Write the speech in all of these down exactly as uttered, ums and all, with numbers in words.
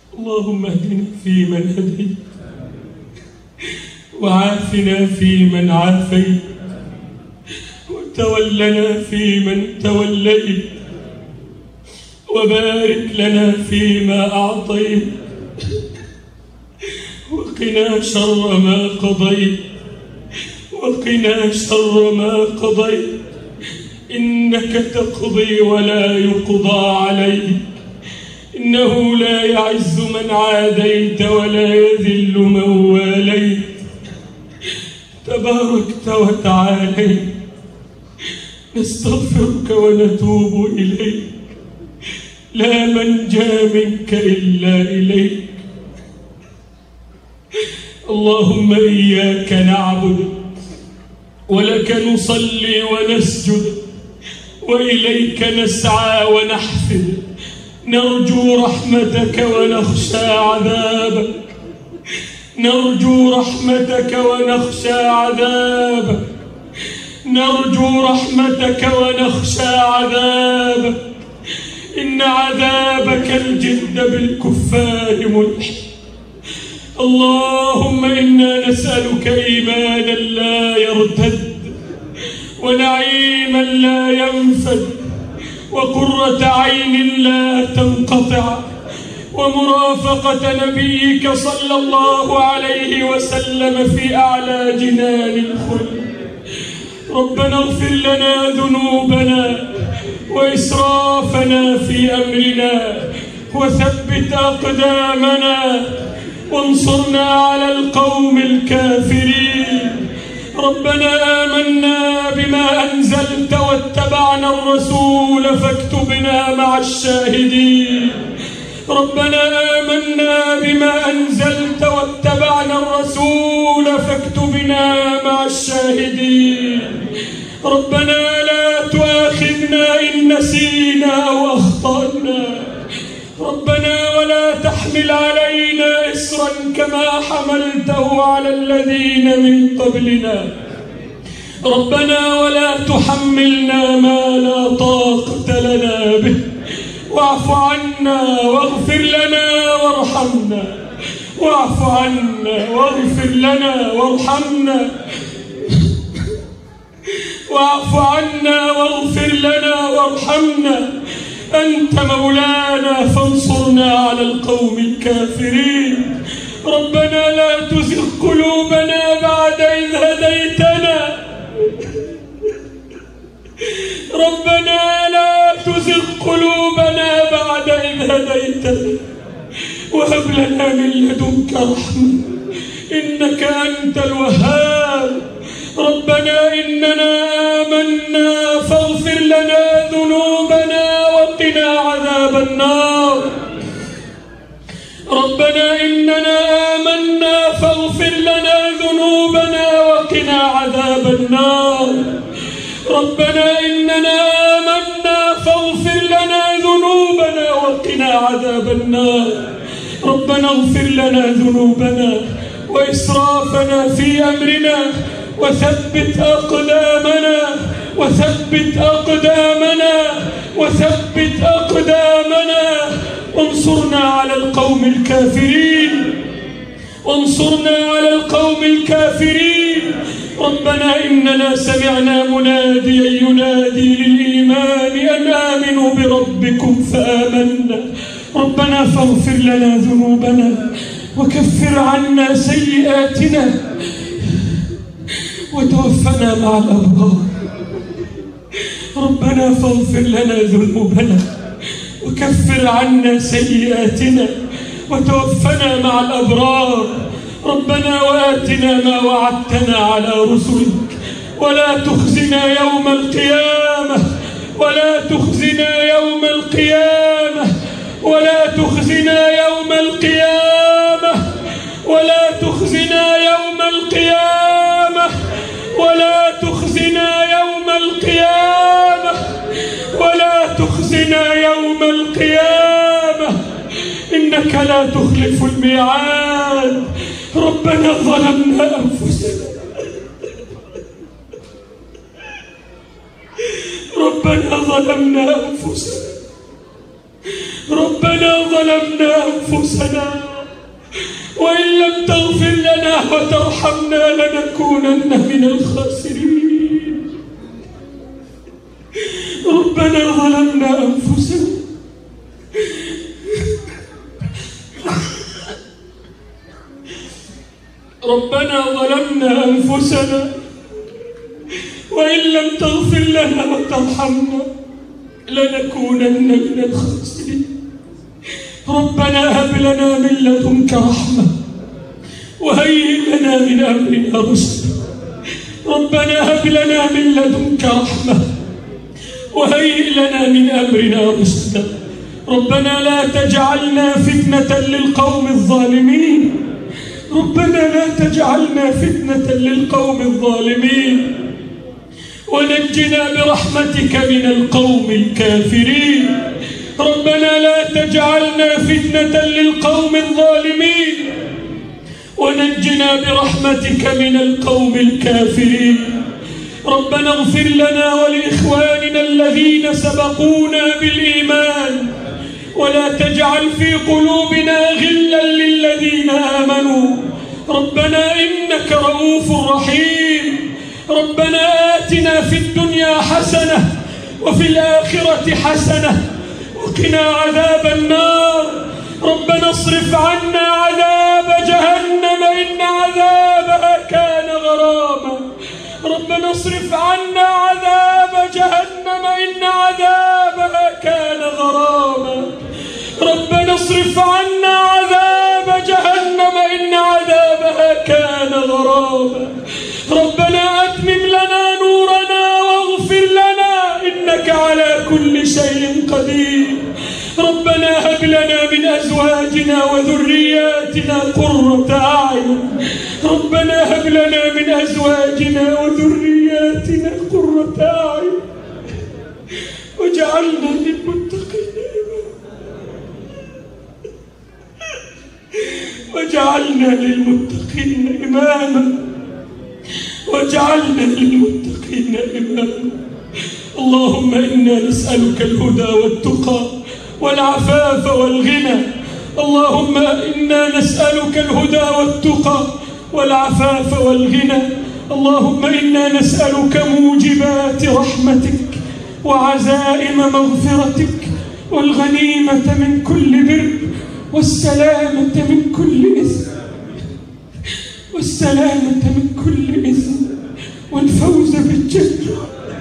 اللهم اهدنا فيمن هديت، وعافنا فيمن عافيت، وتولنا فيمن توليت، وبارك لنا فيما أعطيت، وقنا شر ما قضيت، وقنا شر ما قضيت، إنك تقضي ولا يقضى عليك، إنه لا يعز من عاديت ولا يذل من واليت، تباركت وتعاليت، نستغفرك ونتوب إليك، لا منجا منك إلا إليك. اللهم إياك نعبد ولك نصلي ونسجد، وإليك نسعى ونحفد، نرجو رحمتك ونخشى عذابك، نرجو رحمتك ونخشى عذابك، نرجو رحمتك ونخشى عذابك، إن عذابك الجد بالكفار ملحق. اللهم إنا نسألك إيمانا لا يرتد، ونعيما لا ينفد، وقرة عين لا تنقطع، ومرافقة نبيك صلى الله عليه وسلم في أعلى جنان الخلد. ربنا اغفر لنا ذنوبنا وإسرافنا في أمرنا، وثبت أقدامنا، وانصرنا على القوم الكافرين. ربنا آمنا بما أنزلت واتبعنا الرسول فاكتبنا مع الشاهدين. ربنا آمنا بما أنزلت واتبعنا الرسول فاكتبنا مع الشاهدين. ربنا لا تؤاخذنا إن نسينا أو أخطأنا. ربنا ولا تحمل علينا إصرا كما حملته على الذين من قبلنا. ربنا ولا تحملنا ما لا طاقة لنا به، واعف عنا واغفر لنا وارحمنا، واعف عنا واغفر لنا وارحمنا، واعف عنا واغفر لنا وارحمنا. أنت مولانا فانصرنا على القوم الكافرين. ربنا لا تزغ قلوبنا بعد إذ هديتنا. ربنا لا تزغ قلوبنا بعد إذ هديتنا، وهب لنا من لدنك رحمة إنك أنت الوهاب. ربنا إننا آمنا فاغفر لنا ذنوبنا وقنا عذاب النار. ربنا إننا آمنا فاغفر لنا ذنوبنا وقنا عذاب النار. ربنا إننا آمنا فاغفر لنا ذنوبنا وقنا عذاب النار. ربنا اغفر لنا ذنوبنا وإسرافنا في أمرنا، وثبت أقدامنا، وثبت أقدامنا، وثبت أقدامنا، وانصرنا على القوم الكافرين، وانصرنا على القوم الكافرين. ربنا إننا سمعنا مناديا ينادي للإيمان أن آمنوا بربكم فآمنا. ربنا فاغفر لنا ذنوبنا وكفر عنا سيئاتنا وتوفنا مع الأبرار. ربنا فاغفر لنا ذنوبنا وكفر عنا سيئاتنا وتوفنا مع الأبرار. ربنا وآتنا ما وعدتنا على رسلك، ولا تخزنا يوم القيامة، ولا تخزنا يوم القيامة، ولا تخزنا يوم القيامة، ولا تخزنا يوم القيامة، ولا تخزنا يوم القيامة، ولا تخزنا يوم القيامة، إنك لا تخلف الميعاد. ربنا ظلمنا أنفسنا، ربنا ظلمنا أنفسنا، ربنا ظلمنا أنفسنا وإن لم تغفر لنا وترحمنا لنكونن من الخاسرين. ربنا ظلمنا أنفسنا ربنا ظلمنا أنفسنا وإن لم تغفر لنا وترحمنا لنكونن من الخاسرين. ربنا هب لنا من لدنك رحمة وهيئ لنا من أمرنا رشدا. ربنا هب لنا من لدنك رحمة وهيئ لنا من أمرنا رشدا. ربنا لا تجعلنا فتنة للقوم الظالمين. ربنا لا تجعلنا فتنة للقوم الظالمين ونجنا برحمتك من القوم الكافرين. ربنا لا تجعلنا فتنة للقوم الظالمين ونجنا برحمتك من القوم الكافرين. ربنا اغفر لنا ولإخواننا الذين سبقونا بالإيمان ولا تجعل في قلوبنا غلا للذين آمنوا. ربنا إنك رؤوف رحيم. ربنا آتنا في الدنيا حسنة وفي الآخرة حسنة وقنا عذاب النار. ربنا اصرف عنا عذاب جهنم إن عذابها كان غراما. ربنا اصرف عنا عذاب جهنم إن عذابها كان غراما. ربنا اصرف عنا عذاب جهنم إن عذابها كان غراما. ربنا أتمم لنا نورنا واغفر لنا إنك على كل شيء قدير. ربنا هب لنا من أزواجنا وذرياتنا قرة أعين. ربنا هب لنا من أزواجنا وذرياتنا قرة أعين واجعلنا للمتقين واجعلنا للمتقين إماما واجعلنا للمتقين إماما. اللهم إنا نسألك الهدى والتقى والعفاف والغنى. اللهم إنا نسألك الهدى والتقى والعفاف والغنى. اللهم إنا نسألك موجبات رحمتك وعزائم مغفرتك والغنيمة من كل بر والسلامة من كل إثم والسلامة من كل إثم والفوز بالجنة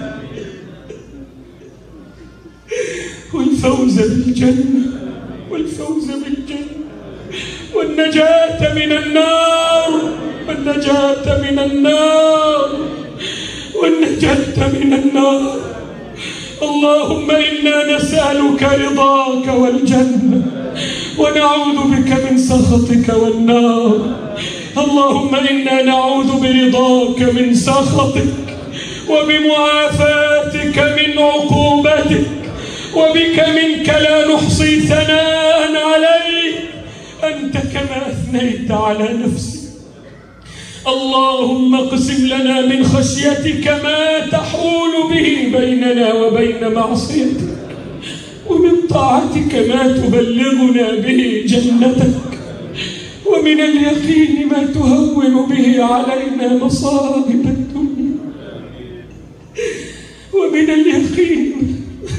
والفوز بالجنة والفوز بالجنة والنجاة من النار والنجاة من النار والنجاة من النار. اللهم إنا نسألك رضاك والجنة ونعوذ بك من سخطك والنار. اللهم إنا نعوذ برضاك من سخطك وبمعافاتك من عقوبتك وبك منك لا نحصي ثناء عليك أنت كما أثنيت على نفسك. اللهم اقسم لنا من خشيتك ما تحول به بيننا وبين معصيتك ومن طاعتك ما تبلغنا به جنتك ومن اليقين ما تهون به علينا مصائب الدنيا ومن اليقين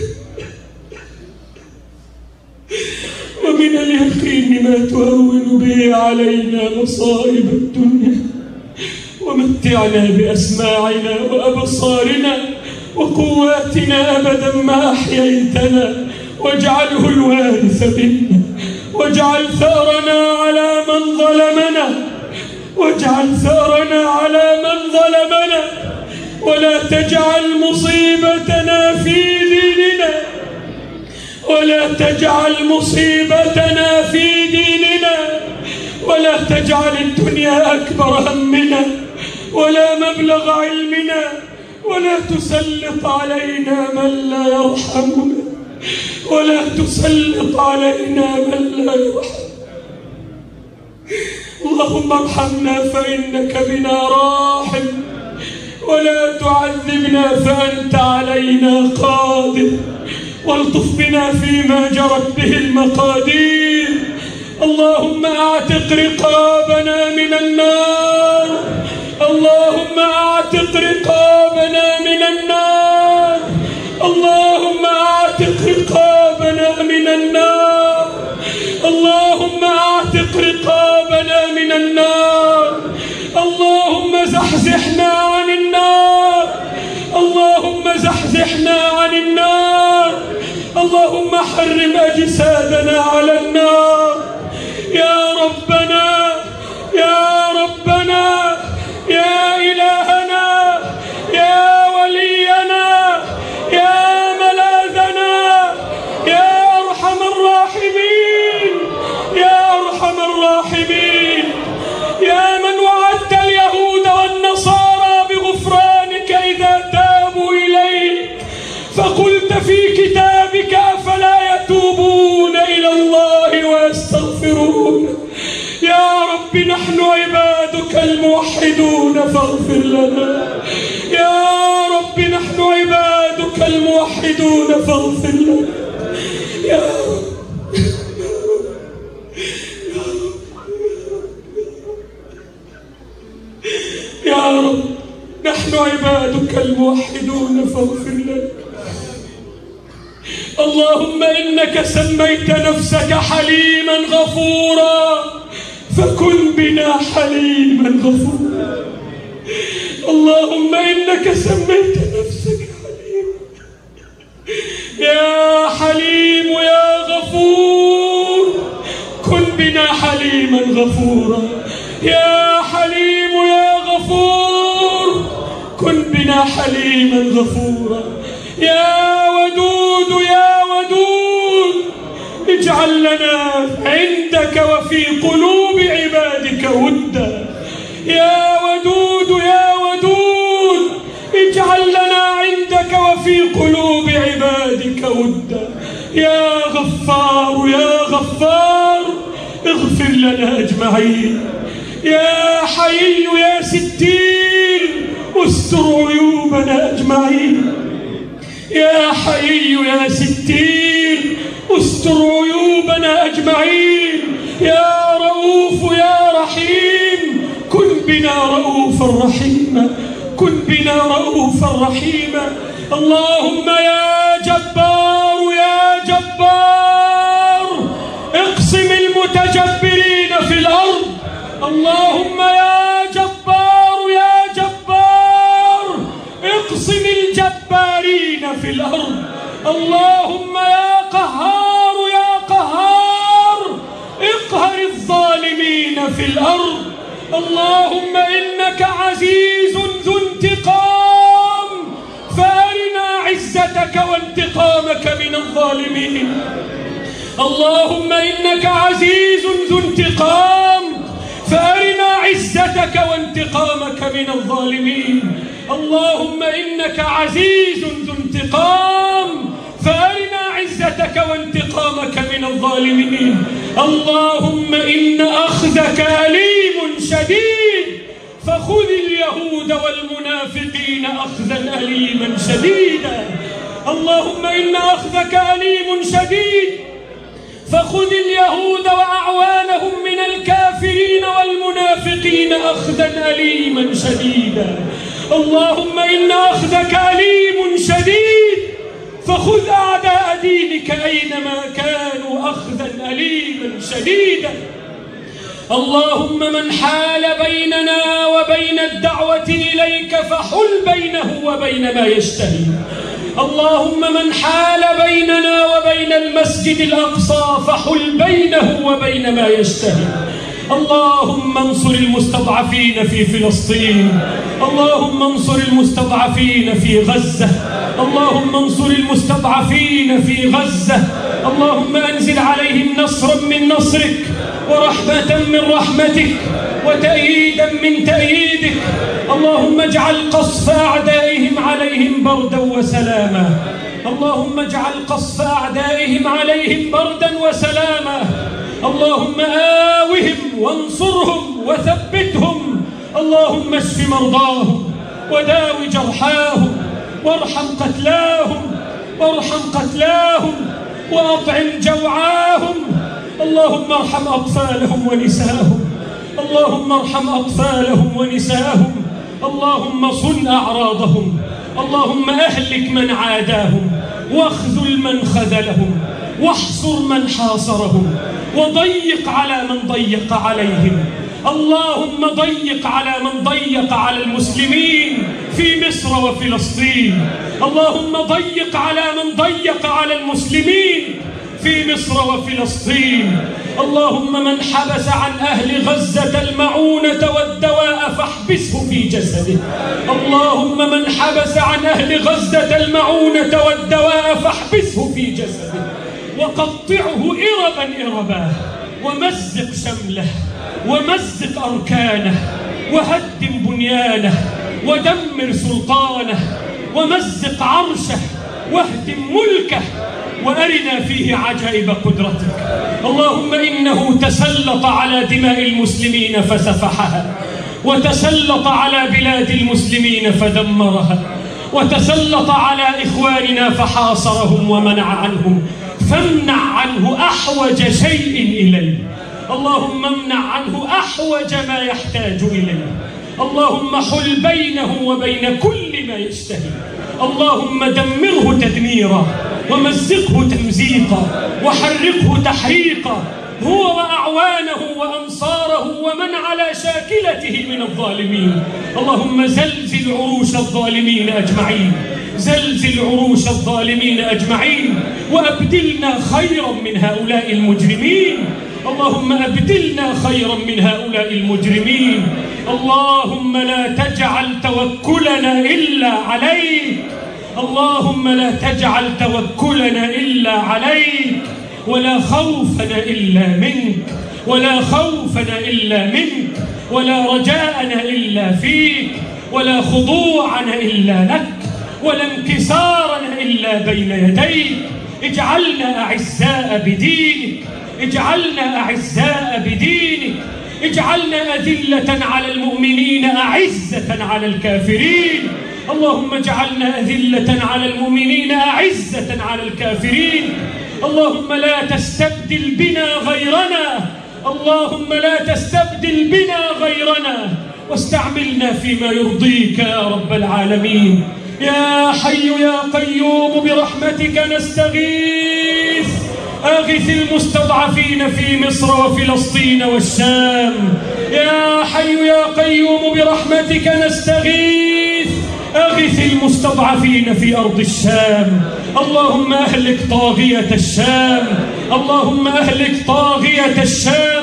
ومن اليقين ما تهون به علينا مصائب الدنيا. ومتعنا بأسماعنا وأبصارنا وقواتنا أبدا ما أحييتنا واجعله الوارث منا واجعل ثأرنا على من ظلمنا واجعل ثأرنا على من ظلمنا ولا تجعل مصيبتنا في ديننا ولا تجعل مصيبتنا في ديننا ولا تجعل الدنيا أكبر همنا ولا مبلغ علمنا ولا تسلط علينا من لا يرحمنا ولا تسلط علينا من لا يرحمنا. اللهم ارحمنا فإنك بنا راحم ولا تعذبنا فأنت علينا قادر والطف بنا فيما جرت به المقادير. اللهم اعتق رقابنا من النار، اللهم اعتق رقابنا من النار، اللهم اعتق رقابنا من النار، اللهم اعتق رقابنا من النار، اللهم زحزحنا عن النار، اللهم زحزحنا عن النار، اللهم حرم أجسادنا على النار. يا ربنا يا ربنا يا إلهنا يا ولينا يا ملاذنا يا أرحم الراحمين يا أرحم الراحمين، يا من وعدت اليهود والنصارى بغفرانك إذا تابوا إليك، فقلت في كتابك أفلا يتوبون إلى الله ويستغفرون. يا رب نحن عبادك الموحدون فاغفر لنا، يا رب نحن عبادك الموحدون فاغفر لنا. يا رب يا رب نحن عبادك الموحدون فاغفر لنا. اللهم إنك سميت نفسك حليما غفورا، فكن بنا حليما غفورا. اللهم إنك سميت نفسك حليما، يا حليم يا غفور كن بنا حليما غفورا. يا حليم يا غفور كن بنا حليما غفورا. يا ودود يا ودود اجعل لنا عندك وفي قلوب عبادك ودا. يا ودود يا ودود اجعل لنا عندك وفي قلوب عبادك ودا. يا غفار يا غفار اغفر لنا أجمعين. يا حي يا ستير استر عيوبنا أجمعين. يا حي يا ستير استر عيوبنا أجمعين. يا رؤوف يا رحيم كن بنا رؤوفا رحيما، كن بنا رؤوفا رحيما. اللهم يا جبار يا جبار اقسم المتجبرين في الأرض. اللهم يا جبار يا جبار اقسم الجبارين في الأرض. اللهم يا قهار يا قهار اقهر الظالمين في الأرض. اللهم إنك عزيز ذو انتقام، فأرنا عزتك وانتقامك من الظالمين. اللهم إنك عزيز ذو انتقام، فأرنا عزتك وانتقامك من الظالمين. اللهم إنك عزيز ذو انتقام، فأرنا عزتك وانتقامك من الظالمين. اللهم إن أخذك أليم شديد، فخذ اليهود والمنافقين أخذا أليما شديدا. اللهم إن أخذك أليم شديد، فخذ اليهود وأعوانهم من الكافرين والمنافقين أخذا أليما شديدا. اللهم إن أخذك أليم شديد، فخذ أعداء دينك أينما كانوا أخذا أليما شديدا. اللهم من حال بيننا وبين الدعوة إليك فحل بينه وبين ما يشتهي. اللهم من حال بيننا وبين المسجد الأقصى فحل بينه وبين ما يشتهي. اللهم انصر المستضعفين في فلسطين، اللهم انصر المستضعفين في غزة، اللهم انصر المستضعفين في غزة. اللهم أنزل عليهم نصرا من نصرك ورحمة من رحمتك وتأييدا من تأييدك. اللهم اجعل قصف أعدائهم عليهم بردا وسلاما. اللهم اجعل قصف أعدائهم عليهم بردا وسلاما. اللهم آوهم وانصرهم وثبتهم. اللهم اشف مرضاهم وداو جرحاهم وارحم قتلاهم وارحم قتلاهم وأطعم جوعاهم. اللهم ارحم أطفالهم ونساءهم، اللهم ارحم أطفالهم ونساءهم، اللهم صن أعراضهم، اللهم أهلك من عاداهم، واخذل من خذلهم، واحصر من حاصرهم، وضيق على من ضيق عليهم. اللهم ضيق على من ضيق على المسلمين في مصر وفلسطين، اللهم ضيق على من ضيق على المسلمين في مصر وفلسطين. اللهم من حبس عن أهل غزة المعونة والدواء فاحبسه في جسده، اللهم من حبس عن أهل غزة المعونة والدواء فاحبسه في جسده، وقطعه إربا إربا، ومزق شمله، ومزق أركانه، وهدم بنيانه، ودمر سلطانه، ومزق عرشه، واهدم ملكه، وأرنا فيه عجائب قدرتك. اللهم إنه تسلط على دماء المسلمين فسفحها، وتسلط على بلاد المسلمين فدمرها، وتسلط على إخواننا فحاصرهم ومنع عنهم، فامنع عنه أحوج شيء إليه. اللهم امنع عنه أحوج ما يحتاج إليه. اللهم حل بينه وبين كل ما يشتهي. اللهم دمره تدميرا، ومزقه تمزيقا، وحرقه تحريقا، هو وأعوانه وأنصاره ومن على شاكلته من الظالمين. اللهم زلزل عروش الظالمين أجمعين، زلزل عروش الظالمين أجمعين، وأبدلنا خيرا من هؤلاء المجرمين. اللهم أبدلنا خيرا من هؤلاء المجرمين. اللهم لا تجعل توكلنا إلا عليك، اللهم لا تجعل توكلنا إلا عليك، ولا خوفنا إلا منك، ولا خوفنا إلا منك، ولا رجاءنا إلا فيك، ولا خضوعنا إلا لك، ولا انكسارنا إلا بين يديك. اجعلنا أعزاء بدينك، اجعلنا أعزاء بدينك، اجعلنا أذلة على المؤمنين أعزة على الكافرين. اللهم اجعلنا أذلة على المؤمنين أعزة على الكافرين. اللهم لا تستبدل بنا غيرنا، اللهم لا تستبدل بنا غيرنا، واستعملنا فيما يرضيك يا رب العالمين. يا حي يا قيوم برحمتك نستغيث، أغث المستضعفين في مصر وفلسطين والشام. يا حي يا قيوم برحمتك نستغيث، أغث المستضعفين في أرض الشام. اللهم أهلك طاغية الشام، اللهم أهلك طاغية الشام،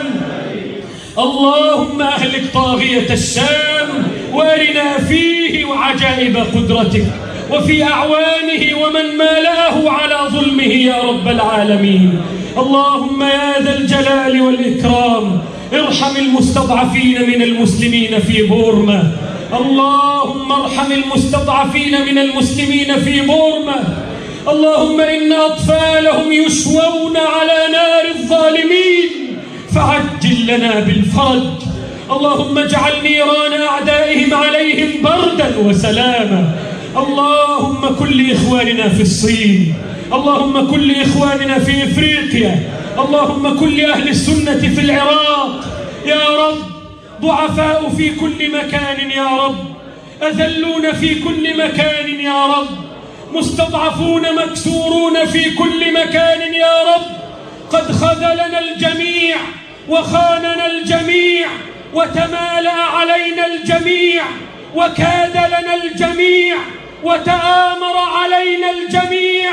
اللهم أهلك طاغية الشام، وأرنا فيه عجائب قدرتك، وفي أعوانه ومن مالأه على ظلمه يا رب العالمين. اللهم يا ذا الجلال والإكرام ارحم المستضعفين من المسلمين في بورما، اللهم ارحم المستضعفين من المسلمين في بورما. اللهم إن أطفالهم يشوون على نار الظالمين، فعجل لنا بالفرج. اللهم اجعل نيران أعدائهم عليهم بردا وسلاما. اللهم كن لإخواننا في الصين، اللهم كن لإخواننا في إفريقيا، اللهم كن لأهل السنة في العراق يا رب. ضعفاء في كل مكان يا رب، أذلون في كل مكان يا رب، مستضعفون مكسورون في كل مكان يا رب. قد خذلنا الجميع وخاننا الجميع وتمالأ علينا الجميع وكاد لنا الجميع وتآمر علينا الجميع،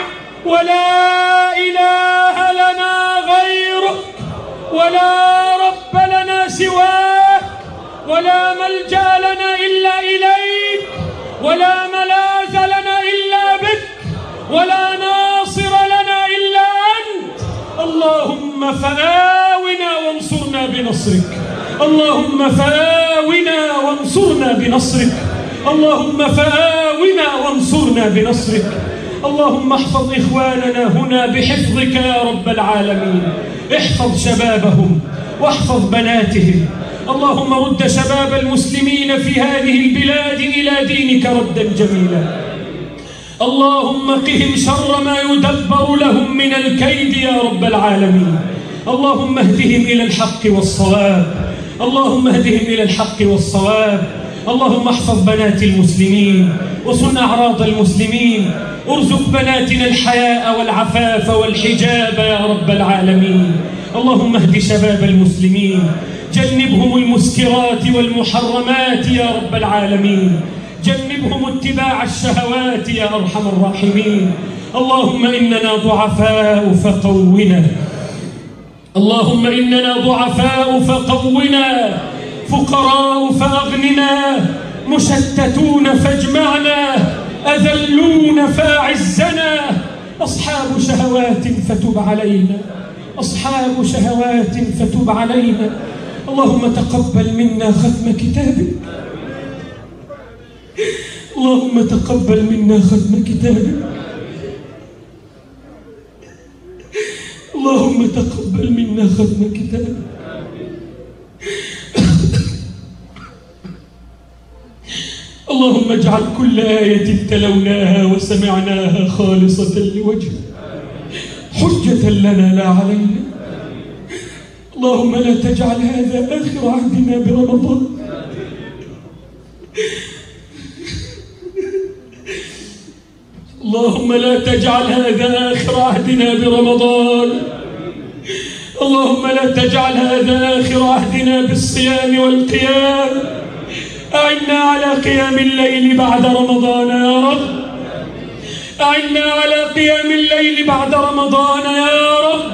ولا إله لنا غيرك، ولا رب لنا سواك، ولا ملجأ لنا إلا إليك، ولا ملاذ لنا إلا بك، ولا ناصر لنا إلا أنت. اللهم فآونا وانصرنا بنصرك، اللهم فآونا وانصرنا بنصرك، اللهم فآونا وانصرنا بنصرك. اللهم احفظ إخواننا هنا بحفظك يا رب العالمين، احفظ شبابهم واحفظ بناتهم. اللهم رد شباب المسلمين في هذه البلاد إلى دينك ردا جميلا. اللهم قهم شر ما يدبر لهم من الكيد يا رب العالمين. اللهم اهدهم إلى الحق والصواب، اللهم اهدهم إلى الحق والصواب. اللهم احفظ بنات المسلمين وصن أعراض المسلمين، ارزق بناتنا الحياء والعفاف والحجاب يا رب العالمين. اللهم اهد شباب المسلمين، جنبهم المسكرات والمحرمات يا رب العالمين، جنبهم اتباع الشهوات يا أرحم الراحمين. اللهم إننا ضعفاء فقونا، اللهم إننا ضعفاء فقونا، فقراء فأغننا، مشتتون فاجمعنا، أذلون فاعزنا، أصحاب شهوات فتب علينا، أصحاب شهوات فتب علينا. اللهم تقبل منا ختم كتابك، اللهم تقبل منا ختم كتابك، اللهم تقبل منا ختم كتابك. اللهم اجعل كل آية تلوناها وسمعناها خالصة لوجهك، حجة لنا لا علينا. اللهم لا تجعل هذا آخر عهدنا برمضان، اللهم لا تجعل هذا آخر عهدنا برمضان، اللهم لا تجعل هذا آخر عهدنا بالصيام والقيام. أعنا على قيام الليل بعد رمضان يا رب، أعنا على قيام الليل بعد رمضان يا رب.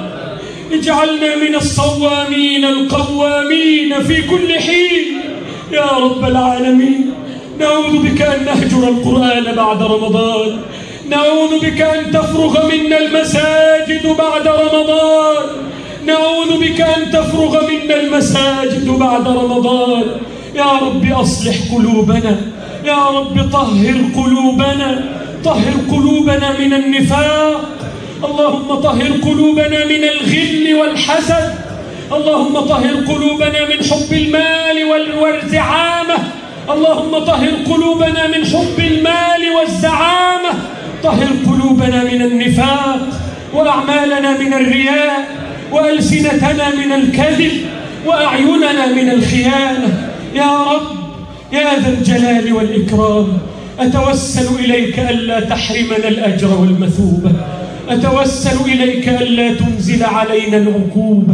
اجعلنا من الصوامين القوامين في كل حين يا رب العالمين. نعوذ بك أن نهجر القرآن بعد رمضان، نعوذ بك أن تفرغ منا المساجد بعد رمضان، نعوذ بك أن تفرغ منا المساجد بعد رمضان. يا رب أصلح قلوبنا، يا رب طهر قلوبنا، طهر قلوبنا من النفاق، اللهم طهر قلوبنا من الغل والحسد، اللهم طهر قلوبنا من حب المال والزعامة، اللهم طهر قلوبنا من حب المال والزعامة، طهر قلوبنا من النفاق، وأعمالنا من الرياء، وألسنتنا من الكذب، وأعيننا من الخيانة. يا رب يا ذا الجلال والإكرام، أتوسل إليك ألا تحرمنا الأجر والمثوبة، أتوسل إليك ألا تنزل علينا العقوبة،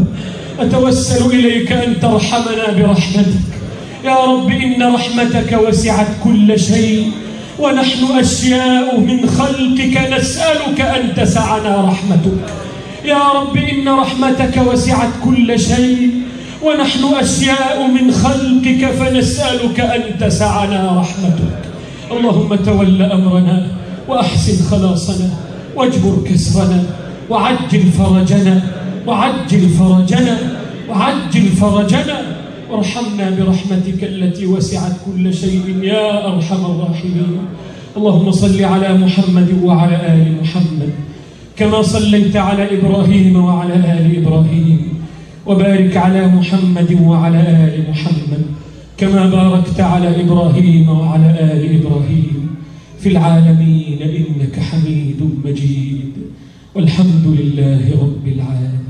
أتوسل إليك أن ترحمنا برحمتك يا رب. إن رحمتك وسعت كل شيء، ونحن أشياء من خلقك نسألك أن تسعنا رحمتك يا رب. إن رحمتك وسعت كل شيء، ونحن أشياء من خلقك فنسألك أن تسعنا رحمتك. اللهم تول أمرنا وأحسن خلاصنا، واجبر كسرنا، وعجل فرجنا، وعجل فرجنا، وعجل فرجنا، وارحمنا برحمتك التي وسعت كل شيء يا أرحم الراحمين. اللهم صل على محمد وعلى آل محمد كما صليت على إبراهيم وعلى آل إبراهيم، وبارك على محمد وعلى آل محمد كما باركت على إبراهيم وعلى آل إبراهيم في العالمين إنك حميد مجيد، والحمد لله رب العالمين.